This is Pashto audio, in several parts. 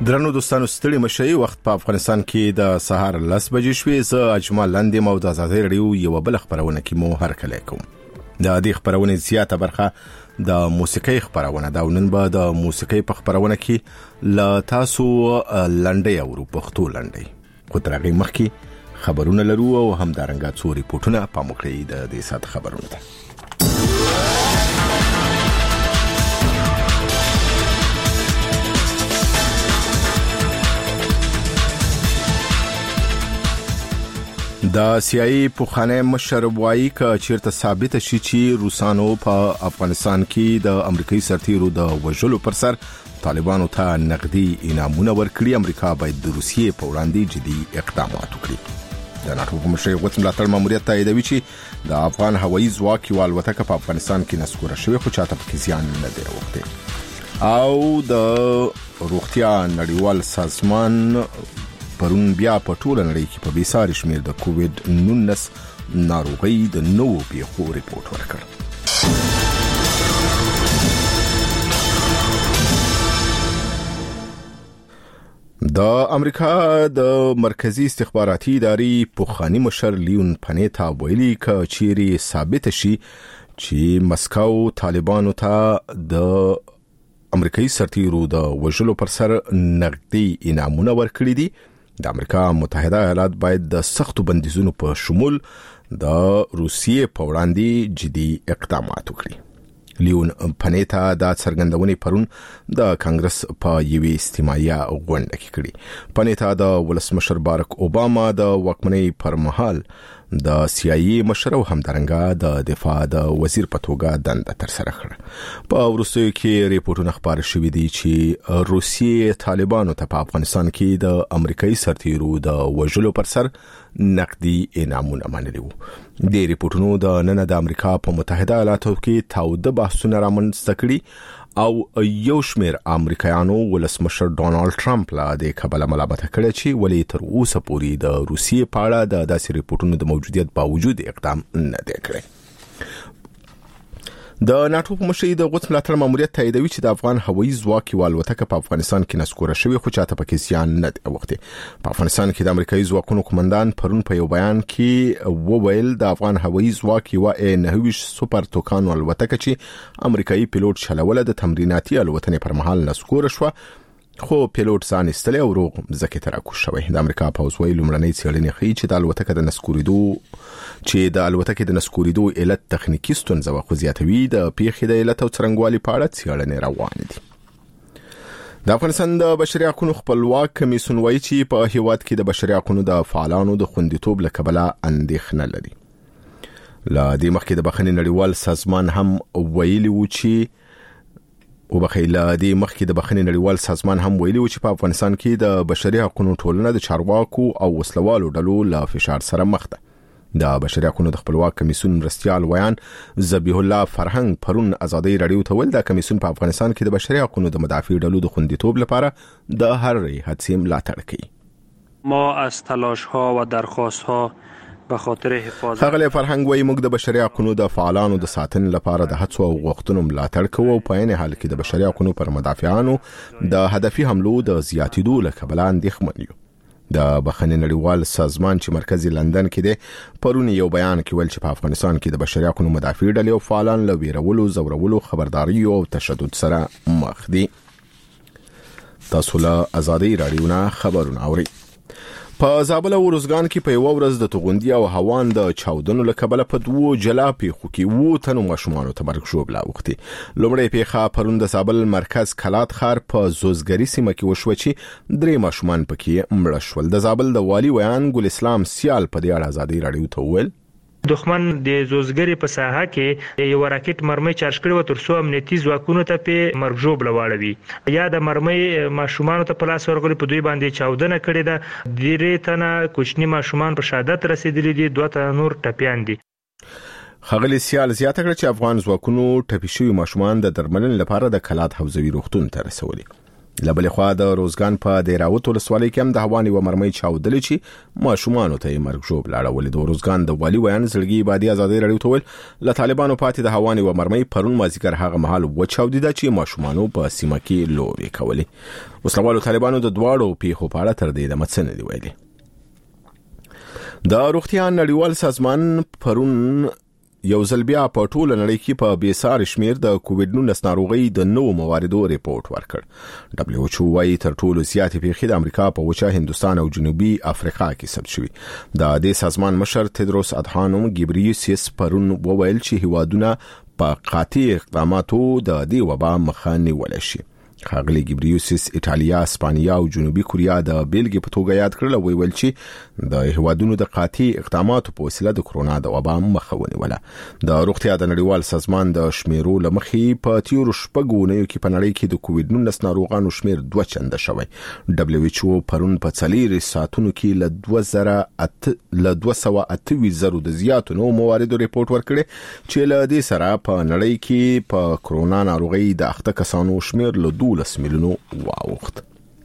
درنو دوستانو ستړي مشي وخت په افغانستان کې د سهار 10 بجې شوې. زه اجمل لاندې مو د آزادۍ رادیو یو بل خبرونه کې مو هرکلی کوم. د دې خبرونه زیاته برخه د موسیقي خبرونه دا نن به د موسیقي په خبرونه کې لا تاسو لنډي او پښتو لنډي خو ترغه مخکې خبرونه لرو او هم دارنګا څو ریپورتونه په مخکې د دې سات خبرونه ده. د سیاسي پوخانه مشر وایي ک چیرته ثابت شي چې روسانو په افغانستان کې د امریکایي سرتیرو د وژلو پر سر طالبانو ته نقدي انعامونه ورکړي، امریکا باید د روسیې په وړاندې جدي اقدامات وکړي. د ناتو په مشر غوښتنه ملاتړ ماموریت تاییدوي چې د افغان هوایي ځواک یو الوتکه په افغانستان کې نسکوره شوې خو چاته پکې زیان نه دی وکړي. او د روغتیا نړیوال سازمان پرون بیا په ټوله نړۍ کې په بیساري شمیر د کووډ 19 ناروغي د نوو پیښو ریپورت ورکړ. د امریکا د مرکزی استخباراتي ادارې پوخانی مشر لیون پنیتا ویلي ک چيري ثابت شي چې مسکو طالبانو ته د امریکایي سرتیرو د وژلو پر سر نقدي انعامونه ورکړي دي، د امریکا متحده ایالات باید د سختو بندیزونو په شمول د روسیې په وړاندې جدي اقدامات وکړي. لیون پنیتا د څرګندونې پرون د کانګرس په یوې استماعیه غونډه کې کړې. پنیتا د ولسمشر باراک اوباما د واکمنۍ پر مهال د سیاسي مشر او همدارنګه د دفاع د وزیر په توګه دنده تر سره کړه. په وروستیو کې ریپورتونه خبر شوي دي چې روسیې طالبانو ته په افغانستان کې د امریکایي سرتیرو د وژلو پر سر نقدي انعامونه منلي وو. د ریپورتونو د نن د امریکا په متحده ایالاتو کې تاوده بحثونه رامنځته کړي او یو شمیر امریکایانو ولسمشر ډونالد ټرمپ لا د کابل ملامت کړی چې ولې تر اوسه پورې د روسیې په اړه د داسې ریپورتونو د موجودیت باوجود اقدام نه دی کړی. د ناتو په مشر د غوښتنې ملاتړ ماموریت تاییدوي چې د افغان هوایي ځواک یو الوتکه په افغانستان کې نسکوره شوې خو چاته پکې زیان نه دی وکړي. په افغانستان کې د امریکایي ځواکونو کمانډان پرون په یو بیان کې وویل د افغان هوایي ځواک یو A9 سوپر توکان الوتکه چې امریکایي پیلوټ چلوله د تمریناتي الوتنې پر مهال نسکوره شو خو پیلوټ ځان ایستلی او روغ ځکه تر اكو شوی. د امریکا پوځ ویل لمړنۍ څېړنې ښیي چې د الوتکې د نسکوریدو علت تخنیکی ستونزه خو زیاتوي د پیښې د علت او څرنګوالي په اړه څېړنې روانې دي. د افغانستان د بشري حقوقو خپلواک کمیسیون وایي چې په هیواد کې د بشري حقوقو د فعالانو د خوندیتوب له کبله اندېښنه لري. لا د مخکې د بخښنې نړیوال سازمان هم ویلي و چې په افغانستان کې د بشري حقوقو ټولنه د چارواکو او وسلوالو ډلو له فشار سره مخ ده. د بشري حقوقو د خپلواک کمیسیون مرستیال ویان ذبیح الله فرهنګ پرون آزادۍ رادیو ته ویل د کمیسیون په افغانستان کې د بشري حقوقو د مدافع ډلو د خوندیتوب لپاره د هر هڅې ملاتړ کوي. ما از تلاش‌ها و درخواست‌ها به خاطر حفاظت هغه فرهنګ وایي موږ د بشري حقوقو د فعالانو د ساتنې لپاره د هڅو او غوښتنو ملاتړ کوو او په عین حال کې د بشري حقوقو پر مدافعانو د هدفي حملو د زیاتېدو له کبله اندېښمن یو. د بخښنې نړیوال سازمان چې مرکزی لندن کې دی پرون یو بیان کې ویل چې په افغانستان کې د بشري حقوقو مدافع ډلې او فعالان له ویرولو، زورولو، خبرداري او تشدد سره مخ دي. تاسو له آزادۍ رادیو نه خبرونه اورئ. په زابل او روزګان کې په یو ورځ د توغندي او هوان د چاودنو له کبله په دوو جلا پیښو کې 7 تنو ماشومان ته مرګ ژوبله وکړي. لومړی پیښه پرون د زابل مرکز کلات خار په زوزګری سیمه کې وشو چې 3 ماشومان پکې مړه شول. د زابل د والی ویان ګل اسلام سیال په دې اړه آزادۍ رادیو ته وویل دښمن د زوزګری په ساحه کې یو راکټ مرمۍ چارج کړو تر څو امنیتي ځواکونو ته په مرګ ژوبله واړوي یا د مرمۍ ماشومان ته په لاس ورغلي په دوی باندې چاودنه کړې ده. 3 تنه کوچني ماشومان په شهادت رسیدلي دي، 2 تنه نور ټپیان دي. خغلی سیال زیاته کړ چې افغان ځواکونو ټپي شوي ماشومان د درملنې لپاره د کلات حوزوي روغتون ته رسولي. لبل خوا د روزګان په دیراوت ولسوالۍ کې هم د هواني و مرمۍ چاودلې چې ماشومان ته مرګ جوړ لاړول. د روزګان د والی ویان زړګي بادي ازادي رادیو ته ویل له طالبانو پاتې د هواني و مرمۍ پرون مازیګر هغه مهال و چاودیده چې ماشومان په سیمه کې لوبې کولې. وسلوالو طالبانو د دواړو پیښو په اړه تر دې د مڅنه دی ویلي. د روغتیا نړیوال سازمان پرون یو ځل بیا په ټوله نړۍ کې په بیسار شمیر د کووډ-19 ناروغۍ د نوو مواردو ریپورت ورکړ. WHO وايي تر ټولو زیاتې پیښې د امریکا په وچه هندستان او جنوبي افریقا کې ثبت شوې. د دې سازمان مشر تدروس ادحانوم ګبریسیس پرون وویل چې هیوادونه په قاطع اقداماتو د دې وبا مخه نیول شي. ښاغلي ګبریوسیس ایټالیا، اسپانیا او جنوبي کوریا د بیلګې په توګه یاد کړل او ویل چې د هیوادونو د قاطع اقداماتو په وسیله د کرونا د وبا مخه ونیوله. د روغتیا د نړیوال سازمان د شمیرو لمخې په تیرو شپږو اونیو کې په نړۍ کې د کووډ-19 ناروغانو شمیر 2 چنده شوی. WHO پرون په 4 ساعتونو کې له 228,000 د زیاتو نو مواردو ریپورت ورکړي چې له دې سره په نړۍ کې په کرونا ناروغي د اخته کسانو شمیر له 12 میلیونو واوښت.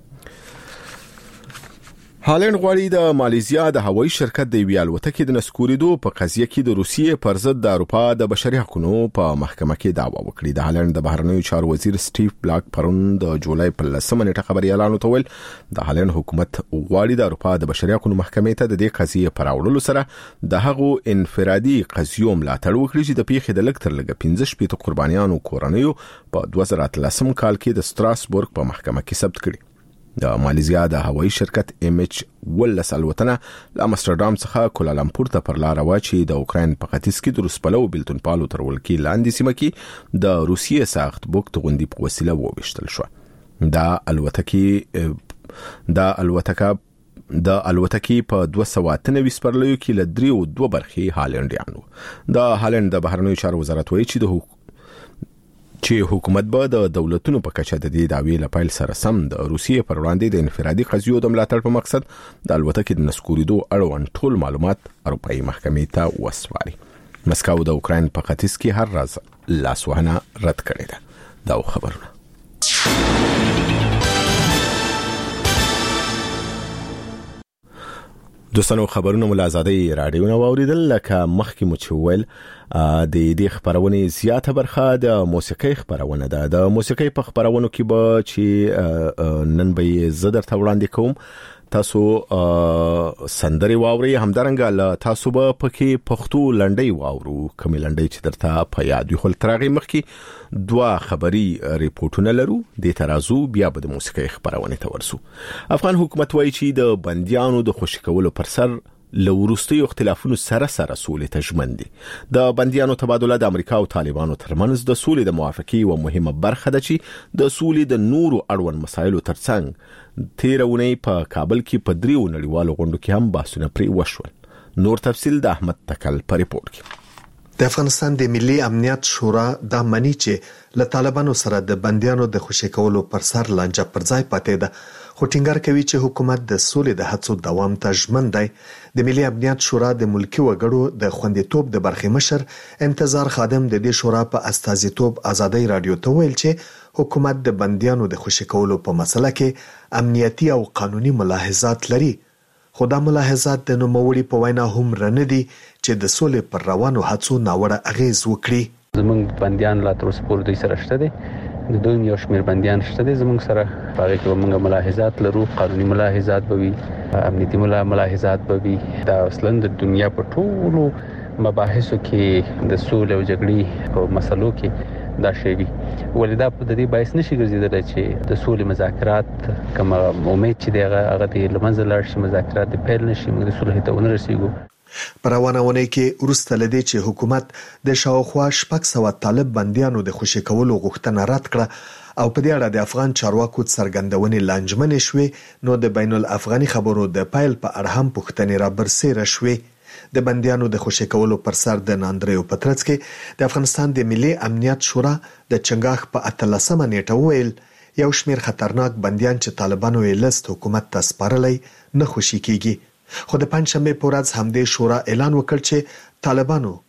هالند غواړي د مالیزیا د هوایي شرکت د ویالوتکې د نسکوریدو په قضیه کې د روسیې پر ضد د اروپا د بشري حقوقو په محکمه کې دعوا وکړي. د هالند د بهرنیو چارو وزیر سټیف بلاک پرون د جولای په 10 نیټه خبري اعلان وکړ. د هالند حکومت غواړي د اروپا د بشري حقوقو محکمې ته د دې قضیه پر راوړلو سره د هغو انفرادي قضیو ملاتړ وکړي چې د پیښې د لږ تر لږه 15 شپې قربانیانو کورنیو په 2013 کال کې د ستراسبورګ په محکمه کې ثبت کړي. د مالیزیا د هوایي شرکت MH12 الوتنه له امستردام څخه کولالمپور ته پر لار وا چې د اوکراین په ختیځ کې د روسپلو بلتون پالو تر ولکې لاندې سیمه کې د روسیې ساخت بوکت غوندي په وسیله وویشتل شو. د الوتکې په 293 سپرلیو کې له 3 برخې هالندیانو. د هالند د بهرنیو چارو وزارت وایي چې حکومت به د دولتونو په کچه د دې دعوی لپاره سره سم د روسیې پر وړاندې د انفرادي قضیو د ملاتړ په مقصد د الوتکې د نسکوریدو اړوند ټول معلومات اروپאי محکمې ته وسپاري. مسکو د اوکراین په ختیځ کې هر راز لاسوهنه رد کړې ده. دا خبرونه دوستانو خبرونه ملازادي رادیو نو اوریدل لکه مخکې مو چویل د دې خبرونه زیاته برخه د موسیقي خبرونه ده. د موسیقي په خبرونو کې به چې نن به زدر ته وړاندې کوم تاسو سندري واوري همدارنګه له تاسو به پکې پښتو لنډي واورو کوم لنډي چې درته په یاد وي. خل ترغي مخکې 2 خبري ریپورتونه لرو د ترازو بیا به د موسیقي خبرونه ته ورسو. افغان حکومت وایي چې د بنديانو د خوشی کولو پر سر لوروستي اختلافونو سره سولې ته ژمن دي. د بنديانو تبادله د امریکا او طالبانو ترمنځ د سولې د موافقې او مهمه برخه ده چې د سولې د نورو اړوند مسایلو ترڅنګ تیرونی په کابل کې په 3 نړیوالو غونډو کې هم بحثونه پرې وشول. نور تفصیل د احمد تکل په ریپورت کې. د افغانستان د ملي امنیت شورا د منی چې له طالبانو سره د بنديانو د خوشی کولو پر سر لانجه پر ځای پاتې ده، خو ټینګار کوي چې حکومت د سولې د هڅو دوام ته ژمن دی. د ملي امنیت شورا د ملکی وګړو د خوندیتوب د برخې مشر انتظار خادم د دې شورا په استازیتوب ازادي رادیو ته ویل چې حکومت د بنديانو د خوشی کولو په مسله کې امنیتي او قانوني ملاحظات لري، خو دا ملاحظات د نوموړي په وینا هم رنه دي چې د سولې پر روانو هڅو ناوړه اغیز وکړي. زمونږ بنديان لا تر اوسه پورې دوی سره شته دي، د دوی یو شمېر بنديان شته دي زمونږ سره، هغه کې موږ ملاحظات لرو، قانوني ملاحظات به وي، امنیتي ملاحظات به وي. دا اصلا د دنیا په ټولو مباحثو کې د سولې او جګړې په مسلو کې دا شی وي. ولدا په دې باعث نشي ګرځیدل چې د سولې مذاکرات کوم امید چې هغه د لمنځه لاړ شي، مذاکرات د پیل نشي، موږ د صلح ته ونرسېږو. پر روانونه کې ورسته لدی چې حکومت د شاوخوا 600 طالب بنديانو د خوشی کولو غوښتنه رد کړه او په دې اړه د افغان چارواکو څرګندونې لانجمنې شوې، نو د بین الافغاني خبرو د پایل په اړه هم پوښتنې را برسېره شوې. د بنديانو د خوشی کولو پر سر د ناندریو پترڅ کې د افغانستان د ملي امنیت شورا د چنګاخ په 13 نیټه ویل یو شمیر خطرناک بنديان چې طالبانو یې لست حکومت ته سپارلای نه خوشی کیږي. خو د پنځشنبه په ورځ همدې شورا اعلان وکړ چې طالبانو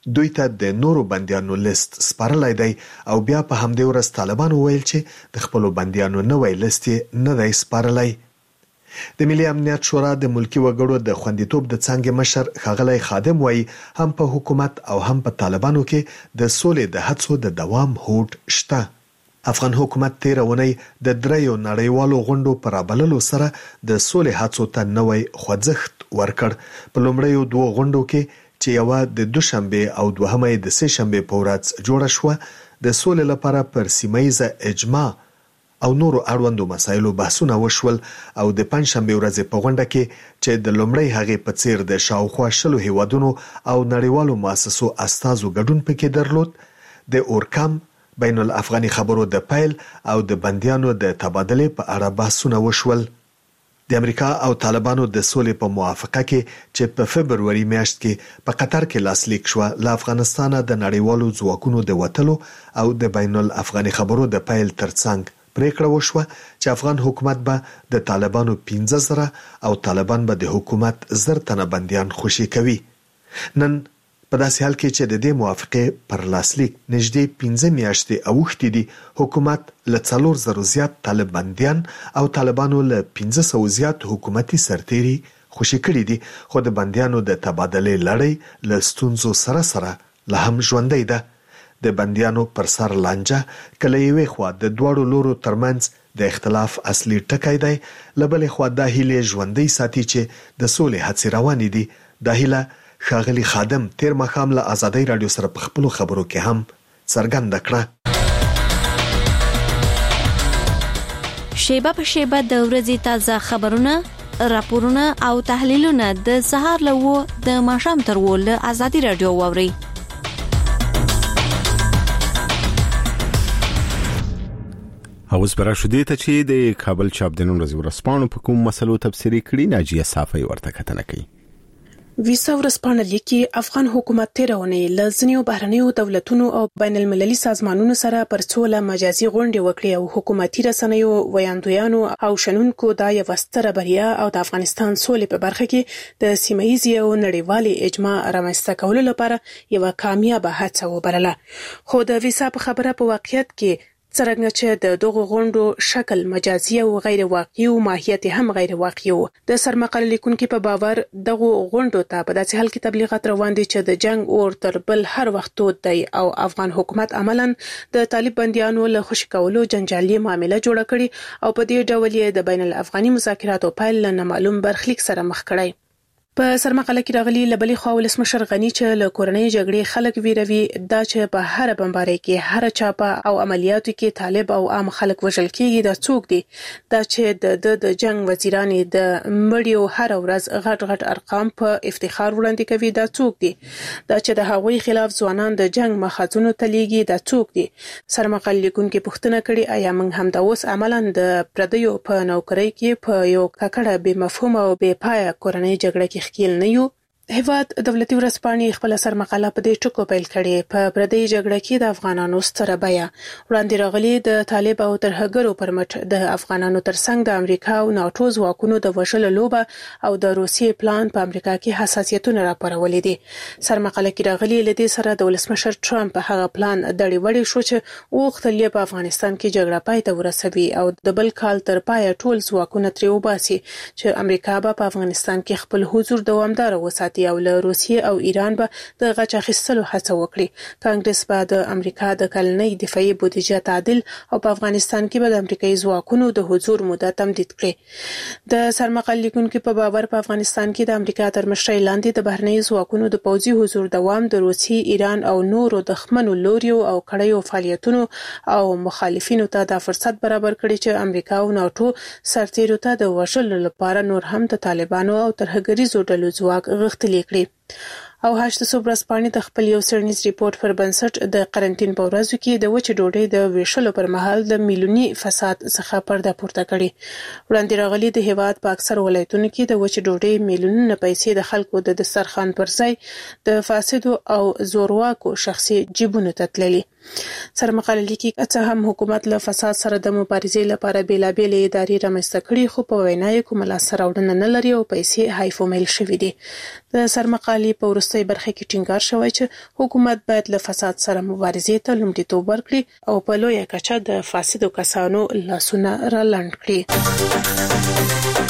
دوی ته د نورو بنديانو لیست سپارلای دی او بیا په همدې ورځ طالبان ویل چې د خپل بنديانو نوې لیست نه دی سپارلای. د ملي امنیت شورا د ملکی وګړو د خوندیتوب د څنګه مشر ښاغلی خادم وایي هم په حکومت او هم په طالبانو کې د سولې د هڅو د دوام هوډ شته. افغان حکومت تیرونی د دریو نړیوالو غونډو پر رابللو سره د سولې هڅو ته نوې خوځښت ورکړ. په لومړیو دوه غونډو کې چې یو د دوشنبه او دوهمه د سه شنبه په ورځ جوړه شو د سولې لپاره پر سیمایزه اجماع او نورو اړوندو مسایلو بحثونه وشول او د پنځشنبه ورځ په غونډه کې چې د لومړی هغه په څیر د شاوخوا شلو هیوادونو او نړیوالو مؤسسو استازو ګډون پکې درلود. د اورکام بین الافغاني خبرو د پیل او د بنديانو د تبادله په اړه بحثونه وشول. د امریکا او طالبانو د سولې په موافقه کې چې په فبرवरी میاشت کې په قطر کې لاسلیک شو ل افغانستان د نړیوالو ځواکونو د وټلو او د بین الافغاني خبرو د پیل ترڅنګ پریکړه وشوه چې افغان حکومت به د طالبانو 15,000 او طالبان به د حکومت 1000 تنه بنديان خوشي کوي. نن په داسې حال کې چې د دې موافقه پر لاسلیک نږدې 15 میاشتې اوښتې دي، حکومت له 4,000 زیات طالب بنديان او طالبانو له 1500 زیات حکومتي سرتيري خوشي کړي دي، خو د بنديانو د تبادله لړۍ له ستونزو سره لا هم ژوندۍ ده. د بنديانو پر سر لانجه کله یوې خوا د دوړو لورو ترمنځ د اختلاف اصلي ټکی دی، لبلې خوا د هیلې ژوندۍ ساتي چې د سولې هڅې روانې دي. د هیله ښاغلی خادم تیر مخام له آزادۍ رادیو سره په خپلو خبرو کې هم څرګنده کړه. شیبه په شیبه د ورځې تازه خبرونه، راپورونه او تحلیلونه د سهار له 9 د ماښام تر 10 له آزادۍ رادیو واورئ. اوس برا شو دې ته چې د کابل چاپ د نن ورځې ورسپانو په کوم مسلو تفسیری کړي ناجیه صافی ورته کتنه کوي. ویسا ورسپانه لیکي افغان حکومت تیرونه لزنیو بهرنیو دولتونو او بین المللي سازمانونو سره پر څوله مجازي غونډې وکړي او حکومتي رسنیو ویاندویانو او شنونکو دا یو ستره بریا او د افغانستان سولې په برخه کې د سیمایي او نړیوالي اجماع رامنځته کولو لپاره یو کامیابه هڅه وبلله. خو د ویسا په خبره په واقعیت کې څرنګه چې د دغه غونډو شکل مجازي او غیر واقعي او ماهیت هم غیر واقعي و. د سرمقاله لیکونکو په باور دغه غونډو ته په داسې حال کې تبلیغات روان دي چې د جنگ اور تر بل هر وخت تود دی او افغان حکومت عملاً د طالب بنديانو له خوشي کولو جنجالي معامله جوړه کړي او په دې ډول یې د بین الافغاني مذاکراتو پیل نه معلوم برخلیک سره مخ کړي. په سرمقاله کې راغلي لبلې خوا ولسمشر غنی چې له کورنۍ جګړې خلک ویروي دا چې په هر بمبارۍ کې هر چاپه او عملیاتو کې طالب او عام خلک وژل کېږي دا څوک دي؟ دا چې د جنگ وزیران د مړیو هر ورځ غټ ارقام په افتخار وړاندې کوي دا څوک دي؟ دا چې د هغوی خلاف ځوانان د جنگ مخازونو تلیږي دا څوک دي؟ سرمقاله لیکونکو پوښتنه کړې آیا موږ هم دا اوس عملاً د پردیو په نوکرۍ کې په یو ککړه بې مفهوم او بې پایه کورنۍ جګړه کې خکیل نه یو؟ هیواد دولتي ورځپاڼې خپل سرمقاله په دې ټکو پیل کړي. په پردی جګړه کې د افغانانو ستره بیه وړاندې راغلي د طالب او ترهګرو پر مټ د افغانانو ترڅنګ د امریکا او ناتو ځواکونو د وژلو لوبه او د روسیې پلان په امریکا کې حساسیتونه راپارولې دي. سرمقاله کې راغلي لدې سره د ولسمشر ټرمپ هغه پلان دړي وړي شو چې وغوښتل په افغانستان کې جګړه پای ته ورسوي او د بل کال تر پای ټول ځواکونه ترې وباسي چې امریکا به په افغانستان کې خپل حضور دوامدار وساتي او له روسیې او ایران به د غچ اخیستلو هڅه وکړي. کانګرس به د امریکا د کلنۍ دفاعي بودیجه تعدیل او په افغانستان کې به د امریکایي ځواکونو د حضور موده تمدید کړي. د سرمقاله لیکونکو په باور په افغانستان کې د امریکا تر مشرۍ لاندې د بهرنیو ځواکونو د پوځي حضور دوام د روسیې، ایران او نورو دښمنو لوریو او کړیو فعالیتونو او مخالفینو ته د فرصت برابر کړي چې امریکا او ناتو سرتیرو ته د وژلو لپاره نور هم د طالبانو او ترهګریزو ډلو ځواک غښتلي کړي. او هشت صبرسپانې د خپل یو سرنیز ریپورت پر بنسټ د قرنټین په ورځو کې د وچې ډوډۍ د ویشلو پر مهال د میلیوني فساد څخه پرده پورته کړي. وړاندې راغلي د هیواد په اکثر ولایتونو کې د وچې ډوډۍ میلیونونه پیسې د خلکو د دسترخوان پر ځای د فاسدو او زورواکو شخصي جیبونو ته تللي. سرمقاله لیکي چې هم حکومت له فساد سره د مبارزې لپاره بیلابېل ادارې رامنځته کړي خو په وینا یې کومه لاسته راوړنه نه لري او پیسې هایفومیل شوې دي. د سرمقالې په وروستیو وروستۍ برخه کې ټینګار شوی چې حکومت باید له فساد سره مبارزې ته لومړیتوب ورکړي او په لویه کچه د فاسدو کسانو لاسونه را لنډ کړي.